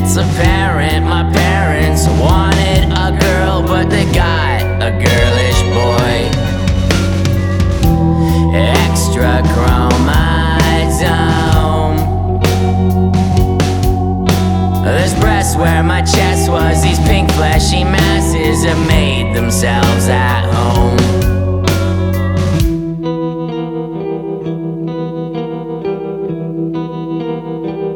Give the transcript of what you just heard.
It's apparent my parents wanted a girl, but they got a girlish boy. Extra chromosome. There's breasts where my chest was. These pink fleshy masses have made themselves at home.